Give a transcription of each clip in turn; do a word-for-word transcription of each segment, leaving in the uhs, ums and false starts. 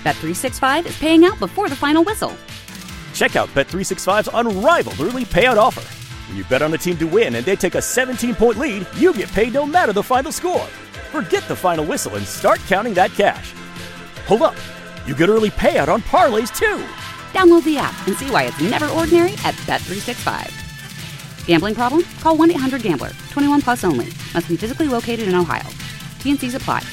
Bet three sixty-five is paying out before the final whistle. Check out Bet three sixty-five's unrivaled early payout offer. When you bet on a team to win and they take a seventeen-point lead, you get paid no matter the final score. Forget the final whistle and start counting that cash. Hold up. You get early payout on parlays, too. Download the app and see why it's never ordinary at Bet three sixty-five. Gambling problem? Call one eight hundred gambler. twenty-one plus only. Must be physically located in Ohio. T N Cs apply.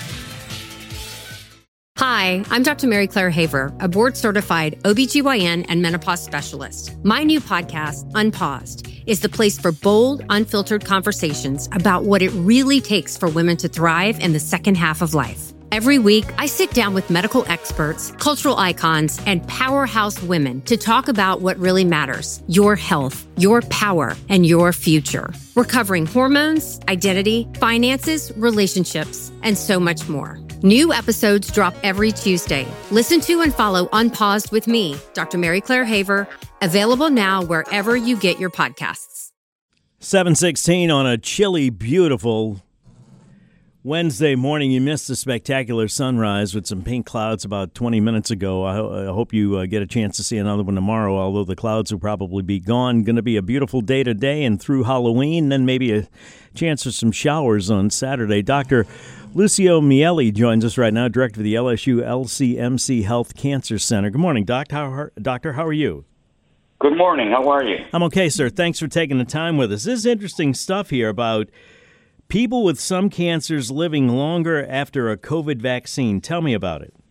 Hi, I'm Doctor Mary Claire Haver, a board-certified O B G Y N and menopause specialist. My new podcast, Unpaused, is the place for bold, unfiltered conversations about what it really takes for women to thrive in the second half of life. Every week, I sit down with medical experts, cultural icons, and powerhouse women to talk about what really matters: your health, your power, and your future. We're covering hormones, identity, finances, relationships, and so much more. New episodes drop every Tuesday. Listen to and follow Unpaused with me, Doctor Mary Claire Haver, available now wherever you get your podcasts. seven sixteen on a chilly, beautiful Wednesday morning. You missed a spectacular sunrise with some pink clouds about twenty minutes ago. I, ho- I hope you uh, get a chance to see another one tomorrow, although the clouds will probably be gone. Going to be a beautiful day today and through Halloween, then maybe a chance for some showers on Saturday. Doctor Lucio Miele joins us right now, director of the L S U L C M C Health Cancer Center. Good morning, Doc. How, Doctor. How are you? Good morning. How are you? I'm okay, sir. Thanks for taking the time with us. This is interesting stuff here about people with some cancers living longer after a COVID vaccine. Tell me about it.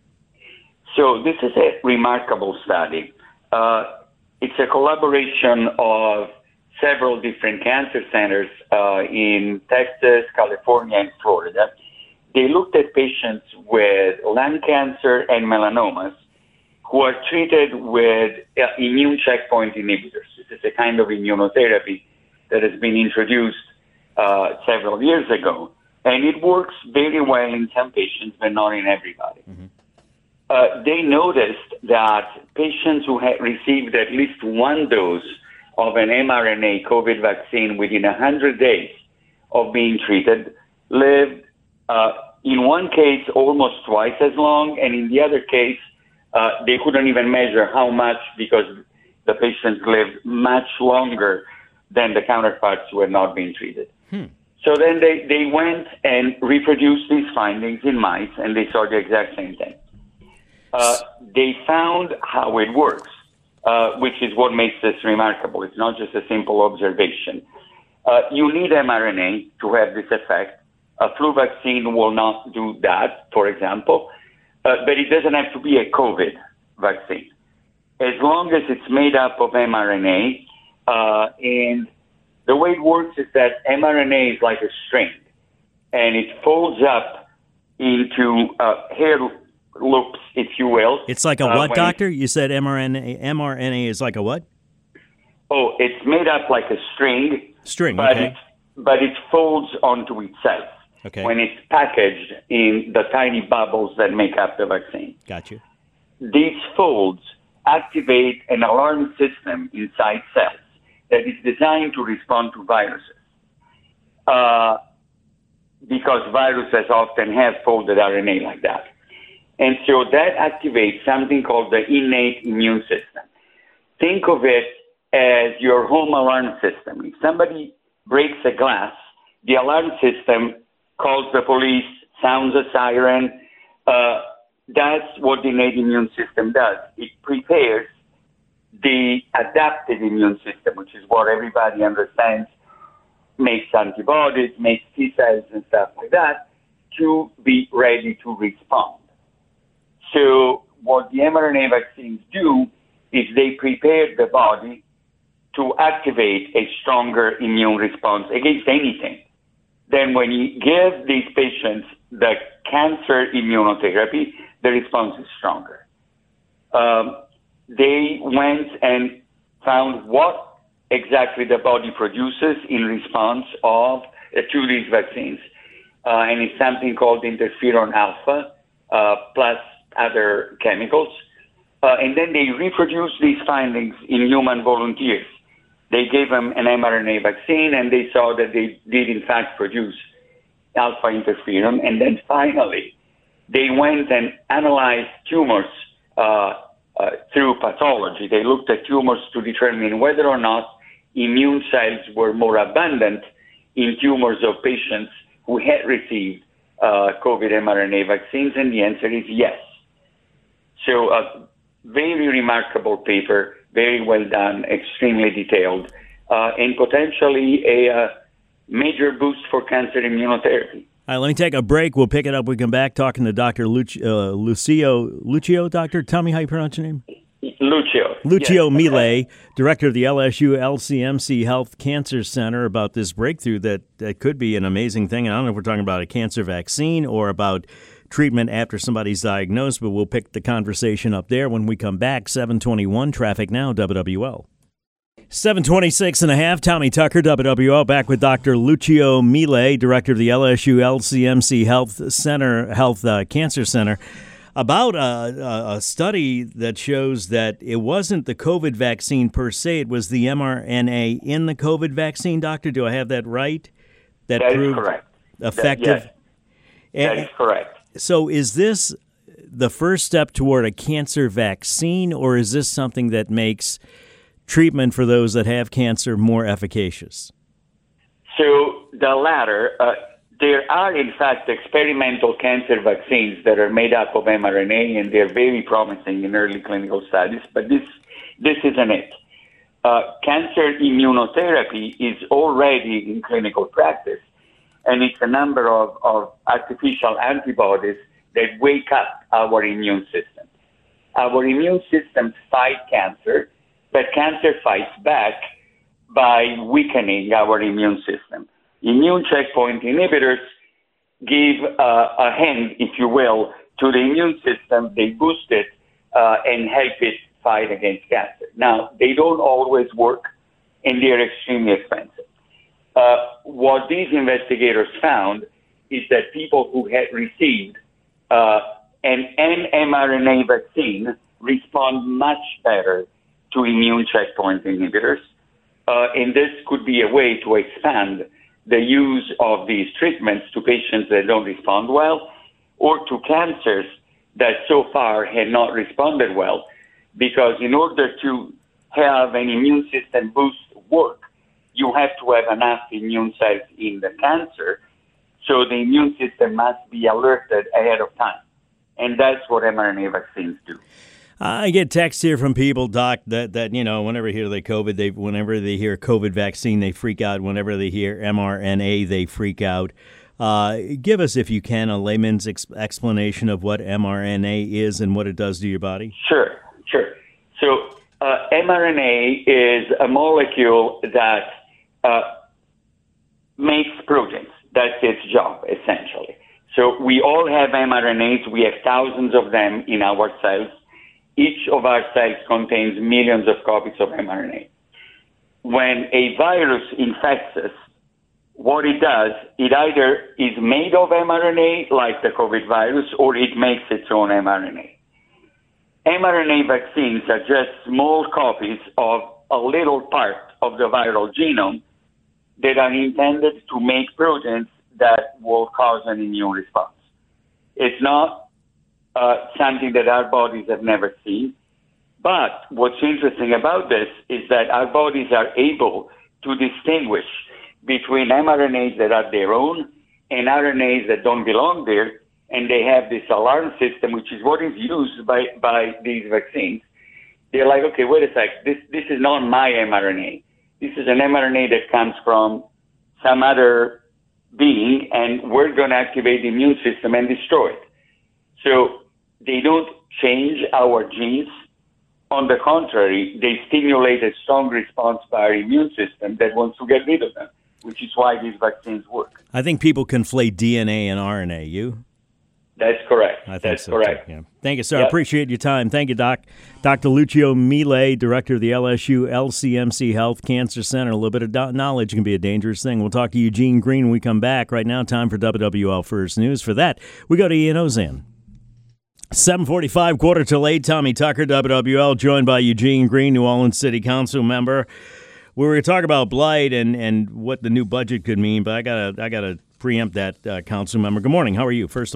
So this is a remarkable study. Uh, it's a collaboration of several different cancer centers uh, in Texas, California, and Florida. They looked at patients with lung cancer and melanomas who are treated with uh, immune checkpoint inhibitors. This is a kind of immunotherapy that has been introduced uh, several years ago, and it works very well in some patients, but not in everybody. Mm-hmm. Uh, they noticed that patients who had received at least one dose of an mRNA COVID vaccine within one hundred days of being treated lived, uh, in one case, almost twice as long, and in the other case, uh, they couldn't even measure how much because the patients lived much longer than the counterparts who had not been treated. Hmm. So then they, they went and reproduced these findings in mice, and they saw the exact same thing. Uh, they found how it works, uh, which is what makes this remarkable. It's not just a simple observation. Uh, you need mRNA to have this effect. A flu vaccine will not do that, for example, uh, but it doesn't have to be a COVID vaccine. As long as it's made up of mRNA, uh, and the way it works is that mRNA is like a string, and it folds up into uh, hair loops, if you will. It's like a uh, what, doctor? You said mRNA. mRNA is like a what? Oh, it's made up like a string. String, but okay. It, but it folds onto itself okay. when it's packaged in the tiny bubbles that make up the vaccine. Got you. These folds activate an alarm system inside cells that is designed to respond to viruses. Uh, because viruses often have folded R N A like that. And so that activates something called the innate immune system. Think of it as your home alarm system. If somebody breaks a glass, the alarm system calls the police, sounds a siren. Uh, that's what the innate immune system does. It prepares the adaptive immune system, which is what everybody understands, makes antibodies, makes T cells and stuff like that, to be ready to respond. So what the mRNA vaccines do is they prepare the body to activate a stronger immune response against anything. Then when you give these patients the cancer immunotherapy, the response is stronger. Um, they went and found what exactly the body produces in response of uh, to these vaccines. Uh, and it's something called interferon alpha, uh, plus other chemicals. Uh, and then they reproduced these findings in human volunteers. They gave them an mRNA vaccine, and they saw that they did, in fact, produce alpha interferon. And then finally, they went and analyzed tumors uh, uh, through pathology. They looked at tumors to determine whether or not immune cells were more abundant in tumors of patients who had received uh, COVID mRNA vaccines, and the answer is yes. So a very remarkable paper, very well done, extremely detailed, uh, and potentially a uh, major boost for cancer immunotherapy. All right, let me take a break. We'll pick it up. We come back talking to Doctor Lucio, uh, Lucio, Lucio, Doctor, tell me how you pronounce your name. Lucio. Lucio yes. Millet, director of the L S U L C M C Health Cancer Center, about this breakthrough that, that could be an amazing thing. And I don't know if we're talking about a cancer vaccine or about treatment after somebody's diagnosed, but we'll pick the conversation up there when we come back. seven twenty-one Traffic Now, W W L. seven twenty-six and a half, Tommy Tucker, W W L, back with Doctor Lucio Millet, director of the L S U L C M C Health Center, Health uh, Cancer Center, about a, a study that shows that it wasn't the COVID vaccine per se, it was the mRNA in the COVID vaccine. Doctor, do I have that right? That, that proved is correct. Effective? That, yes, that is correct. So is this the first step toward a cancer vaccine, or is this something that makes treatment for those that have cancer more efficacious? So the latter. Uh, there are, in fact, experimental cancer vaccines that are made up of mRNA, and they're very promising in early clinical studies, but this this isn't it. Uh, cancer immunotherapy is already in clinical practice, and it's a number of, of artificial antibodies that wake up our immune system. Our immune systems fight cancer, but cancer fights back by weakening our immune system. Immune checkpoint inhibitors give uh, a hand, if you will, to the immune system. They boost it uh, and help it fight against cancer. Now, they don't always work, and they're extremely expensive. Uh, what these investigators found is that people who had received uh, an mRNA vaccine respond much better to immune checkpoint inhibitors, uh, and this could be a way to expand the use of these treatments to patients that don't respond well, or to cancers that so far had not responded well, because in order to have an immune system boost work, you have to have enough immune cells in the cancer, so the immune system must be alerted ahead of time. And that's what mRNA vaccines do. I get texts here from people, Doc, that, that you know, whenever they hear the COVID, they whenever they hear COVID vaccine, they freak out. Whenever they hear mRNA, they freak out. Uh, give us, if you can, a layman's ex- explanation of what mRNA is and what it does to your body. Sure, sure. So uh, mRNA is a molecule that uh, makes proteins. That's its job, essentially. So we all have mRNAs. We have thousands of them in our cells. Each of our cells contains millions of copies of mRNA. When a virus infects us, what it does, it either is made of mRNA, like the COVID virus, or it makes its own mRNA. mRNA vaccines are just small copies of a little part of the viral genome that are intended to make proteins that will cause an immune response. It's not uh, something that our bodies have never seen. But what's interesting about this is that our bodies are able to distinguish between mRNAs that are their own and R N As that don't belong there, and they have this alarm system, which is what is used by, by these vaccines. They're like, okay, wait a sec, this, this is not my mRNA. This is an mRNA that comes from some other being, and we're going to activate the immune system and destroy it. So they don't change our genes. On the contrary, they stimulate a strong response by our immune system that wants to get rid of them, which is why these vaccines work. I think people conflate D N A and R N A. You? That's correct. I think That's so correct. Too, yeah. Thank you, sir. Yep. I appreciate your time. Thank you, Doc. Doctor Lucio Millet, director of the L S U L C M C Health Cancer Center. A little bit of do- knowledge can be a dangerous thing. We'll talk to Eugene Green when we come back. Right now, time for W W L First News. For that, we go to Ian Ozan. seven forty-five, quarter till eight. Tommy Tucker, W W L, joined by Eugene Green, New Orleans City Council member. We were going to talk about blight and, and what the new budget could mean, but I gotta I gotta preempt that, uh, council member. Good morning. How are you, first of all?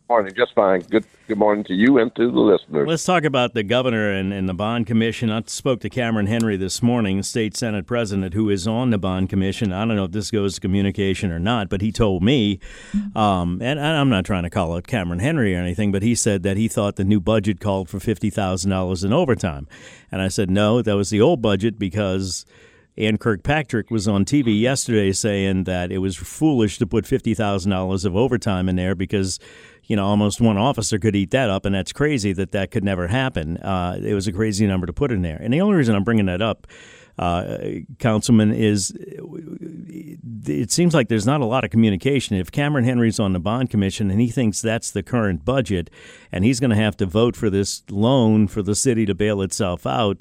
Morning, just fine. Good good morning to you and to the listeners. Let's talk about the governor and, and the bond commission. I spoke to Cameron Henry this morning, state senate president, who is on the bond commission. I don't know if this goes to communication or not, but he told me, um, and I'm not trying to call out Cameron Henry or anything, but he said that he thought the new budget called for fifty thousand dollars in overtime. And I said, no, that was the old budget because Ann Kirkpatrick was on T V yesterday saying that it was foolish to put fifty thousand dollars of overtime in there because, you know, almost one officer could eat that up, and that's crazy that that could never happen. Uh, it was a crazy number to put in there. And the only reason I'm bringing that up, uh, Councilman, is it seems like there's not a lot of communication. If Cameron Henry's on the bond commission and he thinks that's the current budget and he's going to have to vote for this loan for the city to bail itself out,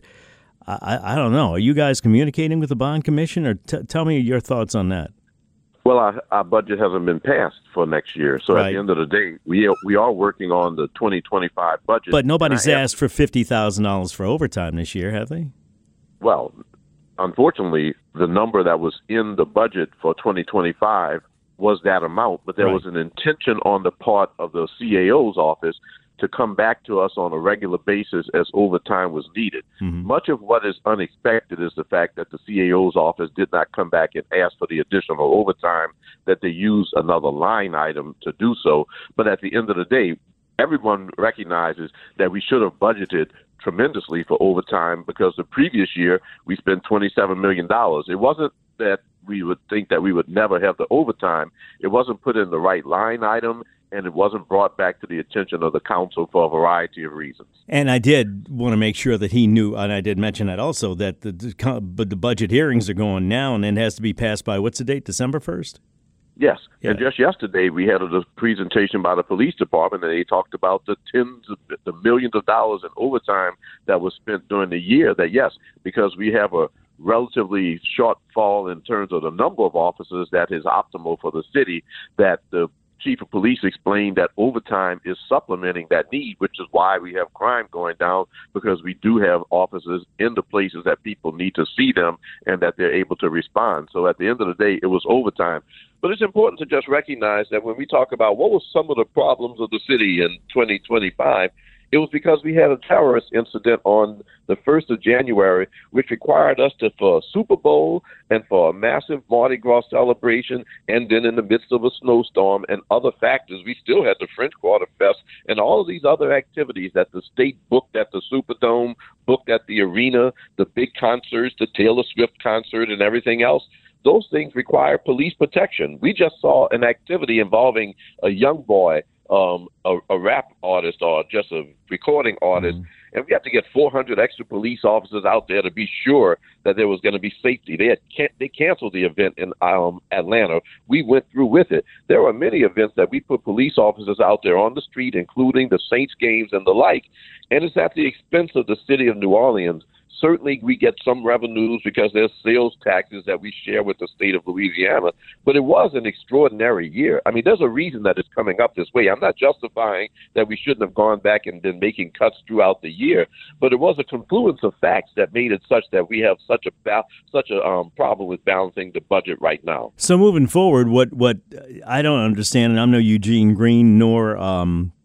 I, I don't know. Are you guys communicating with the bond commission, or t- tell me your thoughts on that? Well, our, our budget hasn't been passed for next year, so right. At the end of the day, we are, we are working on the twenty twenty-five budget. But nobody's asked for fifty thousand dollars for overtime this year, have they? Well, unfortunately, the number that was in the budget for twenty twenty-five was that amount, but there right. was an intention on the part of the C A O's office to come back to us on a regular basis as overtime was needed. Mm-hmm. Much of what is unexpected is the fact that the C A O's office did not come back and ask for the additional overtime, that they used another line item to do so. But at the end of the day, everyone recognizes that we should have budgeted tremendously for overtime because the previous year we spent twenty-seven million dollars. It wasn't that we would think that we would never have the overtime. It wasn't put in the right line item, and it wasn't brought back to the attention of the council for a variety of reasons. And I did want to make sure that he knew, and I did mention that also, that the, the, the budget hearings are going now, and it has to be passed by, what's the date, December first? Yes, yeah. And just yesterday we had a presentation by the police department, and they talked about the tens of the millions of dollars in overtime that was spent during the year, that yes, because we have a relatively shortfall in terms of the number of officers that is optimal for the city, that the chief of police explained that overtime is supplementing that need, which is why we have crime going down, because we do have officers in the places that people need to see them and that they're able to respond. So at the end of the day, it was overtime. But it's important to just recognize that when we talk about what were some of the problems of the city in twenty twenty-five, it was because we had a terrorist incident on the first of January, which required us to, for a Super Bowl and for a massive Mardi Gras celebration, and then in the midst of a snowstorm and other factors, we still had the French Quarter Fest and all of these other activities that the state booked at the Superdome, booked at the arena, the big concerts, the Taylor Swift concert and everything else. Those things require police protection. We just saw an activity involving a young boy, Um, a, a rap artist or just a recording artist, mm-hmm. and we had to get four hundred extra police officers out there to be sure that there was going to be safety. They had can- they canceled the event in um, Atlanta. We went through with it. There were many events that we put police officers out there on the street, including the Saints games and the like, and it's at the expense of the city of New Orleans. Certainly, we get some revenues because there's sales taxes that we share with the state of Louisiana, but it was an extraordinary year. I mean, there's a reason that it's coming up this way. I'm not justifying that we shouldn't have gone back and been making cuts throughout the year, but it was a confluence of facts that made it such that we have such a ba- such a um, problem with balancing the budget right now. So moving forward, what what I don't understand, and I'm no Eugene Green nor um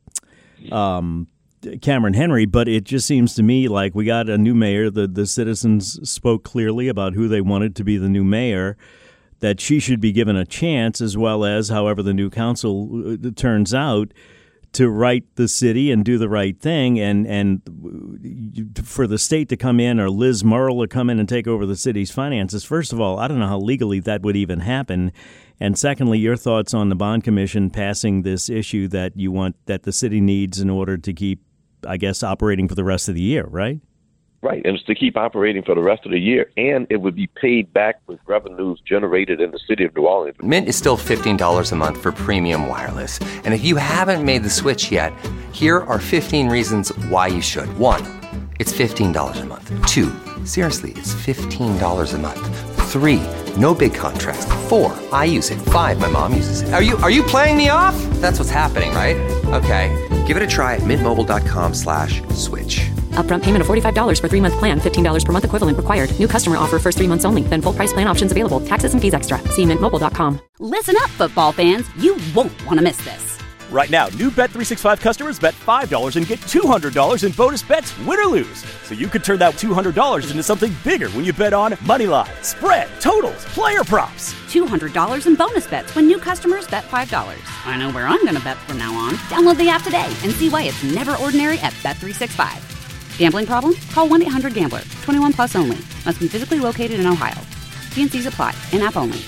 um. Cameron Henry, but it just seems to me like we got a new mayor. The the citizens spoke clearly about who they wanted to be the new mayor, that she should be given a chance, as well as however the new council turns out, to right the city and do the right thing. And and for the state to come in, or Liz Murrill to come in and take over the city's finances, first of all, I don't know how legally that would even happen. And secondly, your thoughts on the bond commission passing this issue that you want, that the city needs in order to keep, I guess, operating for the rest of the year, right? Right, and it's to keep operating for the rest of the year, and it would be paid back with revenues generated in the city of New Orleans. Mint is still fifteen dollars a month for premium wireless, and if you haven't made the switch yet, here are fifteen reasons why you should. One, it's fifteen dollars a month. Two, seriously, it's fifteen dollars a month. Three, no big contracts. Four, I use it. Five, my mom uses it. Are you are you playing me off? That's what's happening, right? Okay, give it a try at mintmobile.com slash switch. Upfront payment of forty-five dollars for three-month plan, fifteen dollars per month equivalent required. New customer offer first three months only. Then full price plan options available. Taxes and fees extra. See mint mobile dot com. Listen up, football fans. You won't want to miss this. Right now, new Bet three sixty-five customers bet five dollars and get two hundred dollars in bonus bets, win or lose. So you could turn that two hundred dollars into something bigger when you bet on moneyline, spread, totals, player props. two hundred dollars in bonus bets when new customers bet five dollars. I know where I'm going to bet from now on. Download the app today and see why it's never ordinary at Bet three sixty-five. Gambling problem? Call one eight hundred gambler. twenty-one plus only. Must be physically located in Ohio. T N Cs apply. In-app only.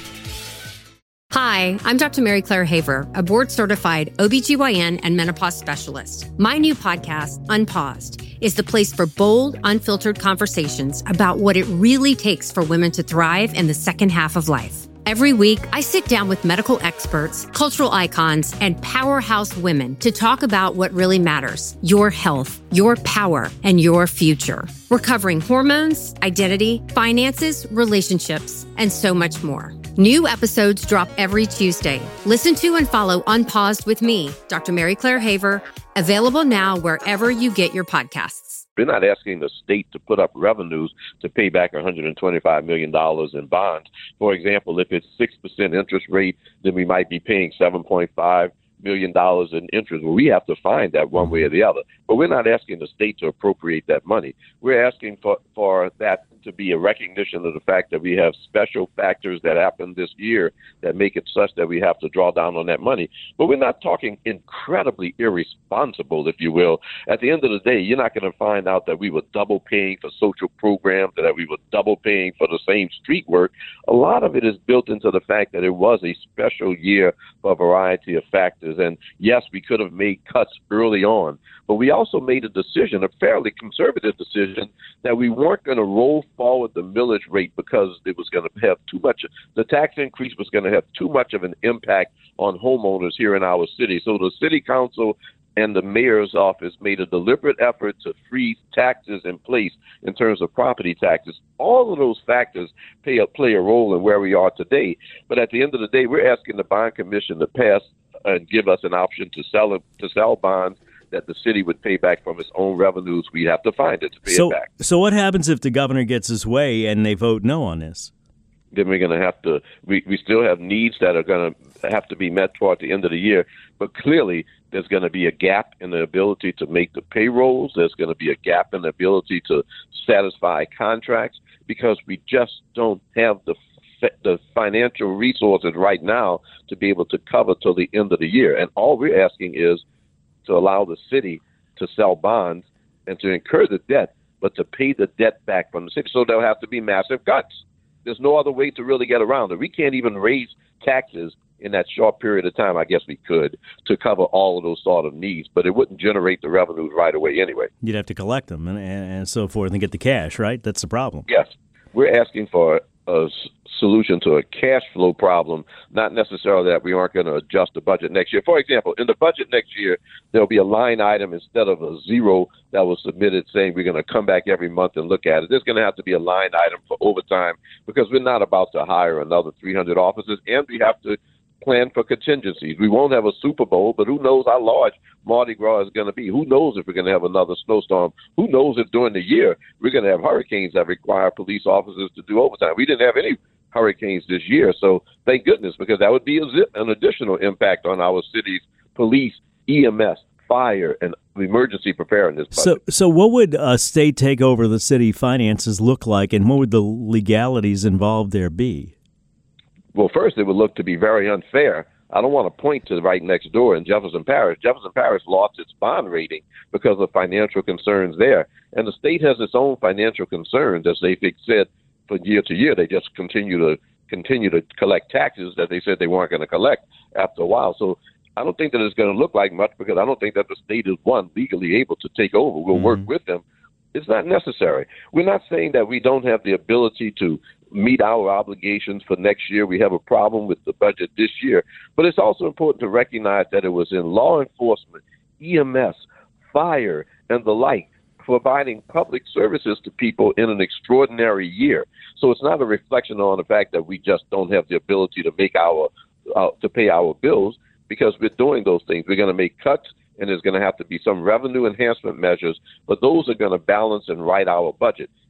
Hi, I'm Doctor Mary Claire Haver, a board-certified O B G Y N and menopause specialist. My new podcast, Unpaused, is the place for bold, unfiltered conversations about what it really takes for women to thrive in the second half of life. Every week, I sit down with medical experts, cultural icons, and powerhouse women to talk about what really matters: your health, your power, and your future. We're covering hormones, identity, finances, relationships, and so much more. New episodes drop every Tuesday. Listen to and follow Unpaused with me, Doctor Mary Claire Haver, available now wherever you get your podcasts. We're not asking the state to put up revenues to pay back one hundred twenty-five million dollars in bonds. For example, if it's six percent interest rate, then we might be paying seven point five million dollars in interest. Well, we have to find that one way or the other. But we're not asking the state to appropriate that money. We're asking for, for that to be a recognition of the fact that we have special factors that happen this year that make it such that we have to draw down on that money. But we're not talking incredibly irresponsible, if you will. At the end of the day, you're not going to find out that we were double paying for social programs, that we were double paying for the same street work. A lot of it is built into the fact that it was a special year for a variety of factors. And yes, we could have made cuts early on, but we also made a decision, a fairly conservative decision, that we weren't going to roll forward the millage rate because it was going to have too much, the tax increase was going to have too much of an impact on homeowners here in our city. So the city council and the mayor's office made a deliberate effort to freeze taxes in place in terms of property taxes. All of those factors play a, play a role in where we are today. But at the end of the day, we're asking the bond commission to pass and give us an option to sell it, to sell bonds that the city would pay back from its own revenues. We'd have to find it to pay so, it back. So what happens if the governor gets his way and they vote no on this? Then we're going to have to, we, we still have needs that are going to have to be met toward the end of the year. But clearly, there's going to be a gap in the ability to make the payrolls. There's going to be a gap in the ability to satisfy contracts because we just don't have the the financial resources right now to be able to cover till the end of the year. And all we're asking is to allow the city to sell bonds and to incur the debt, but to pay the debt back from the city. So there'll have to be massive cuts. There's no other way to really get around it. We can't even raise taxes in that short period of time. I guess we could to cover all of those sort of needs, but it wouldn't generate the revenues right away anyway. You'd have to collect them and, and, and so forth and get the cash, right? That's the problem. Yes. We're asking for a solution to a cash flow problem, not necessarily that we aren't going to adjust the budget next year. For example, in the budget next year, there'll be a line item instead of a zero that was submitted saying we're going to come back every month and look at it. There's going to have to be a line item for overtime because we're not about to hire another three hundred officers, and we have to plan for contingencies. We won't have a Super Bowl, but who knows how large Mardi Gras is going to be? Who knows if we're going to have another snowstorm? Who knows if during the year we're going to have hurricanes that require police officers to do overtime? We didn't have any hurricanes this year, so thank goodness, because that would be a zip, an additional impact on our city's police, E M S, fire, and emergency preparedness budget. So, so what would a state takeover of the city finances look like, and what would the legalities involved there be? Well, first, it would look to be very unfair. I don't want to point to right next door in Jefferson Parish. Jefferson Parish lost its bond rating because of financial concerns there. And the state has its own financial concerns, as they've said for year to year. They just continue to continue to collect taxes that they said they weren't going to collect after a while. So I don't think that it's going to look like much because I don't think that the state is, one, legally able to take over. We'll mm-hmm. work with them. It's not necessary. We're not saying that we don't have the ability to meet our obligations for next year. We have a problem with the budget this year. But it's also important to recognize that it was in law enforcement, E M S, fire, and the like, providing public services to people in an extraordinary year. So it's not a reflection on the fact that we just don't have the ability to make our uh, to pay our bills, because we're doing those things. We're going to make cuts, and there's going to have to be some revenue enhancement measures, but those are going to balance and right our budget.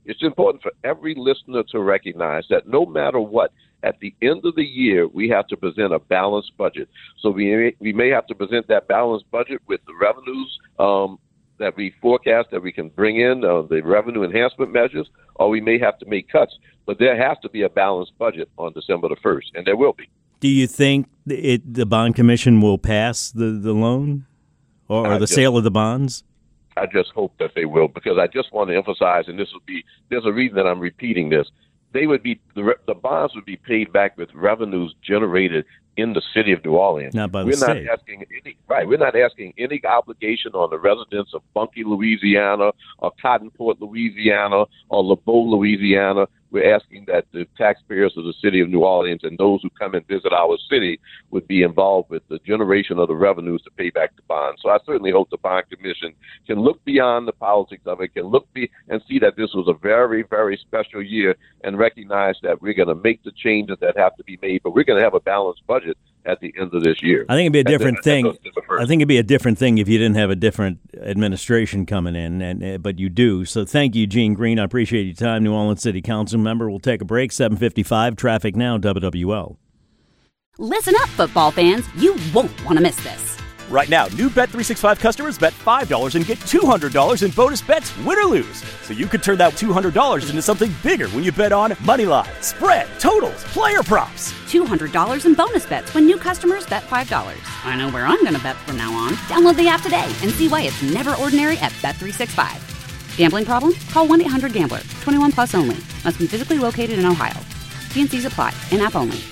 it's important for every listener to recognize that no matter what, at the end of the year, we have to present a balanced budget. So we may, we may have to present that balanced budget with the revenues um, that we forecast that we can bring in, uh, the revenue enhancement measures, or we may have to make cuts. But there has to be a balanced budget on December the first, and there will be. Do you think it, the bond commission will pass the, the loan or, or the just, sale of the bonds? I just hope that they will, because I just want to emphasize, and this will be, there's a reason that I'm repeating this. They would be the, the bonds would be paid back with revenues generated in the city of New Orleans. Not by the we're state. Not asking any, right. We're not asking any obligation on the residents of Bunkie, Louisiana, or Cottonport, Louisiana, or LeBeau, Louisiana. We're asking that the taxpayers of the city of New Orleans and those who come and visit our city would be involved with the generation of the revenues to pay back the bonds. So I certainly hope the bond commission can look beyond the politics of it, can look be and see that this was a very, very special year and recognize that we're going to make the changes that have to be made, but we're going to have a balanced budget at the end of this year. I think it'd be a different thing. I think it'd be a different thing if you didn't have a different administration coming in, and uh, but you do. So thank you, Gene Green. I appreciate your time, New Orleans City Council member. We'll take a break. seven fifty-five, traffic now, W W L. Listen up, football fans. You won't want to miss this. Right now, new Bet three sixty-five customers bet five dollars and get two hundred dollars in bonus bets, win or lose. So you could turn that two hundred dollars into something bigger when you bet on money line, spread, totals, player props. two hundred dollars in bonus bets when new customers bet five dollars. I know where I'm going to bet from now on. Download the app today and see why it's never ordinary at Bet three sixty-five. Gambling problem? Call one eight hundred gambler. twenty-one plus only. Must be physically located in Ohio. T and C's apply. In-app only.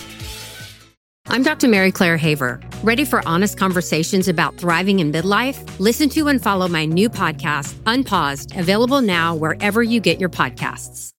I'm Doctor Mary Claire Haver. Ready for honest conversations about thriving in midlife? Listen to and follow my new podcast, Unpaused, available now wherever you get your podcasts.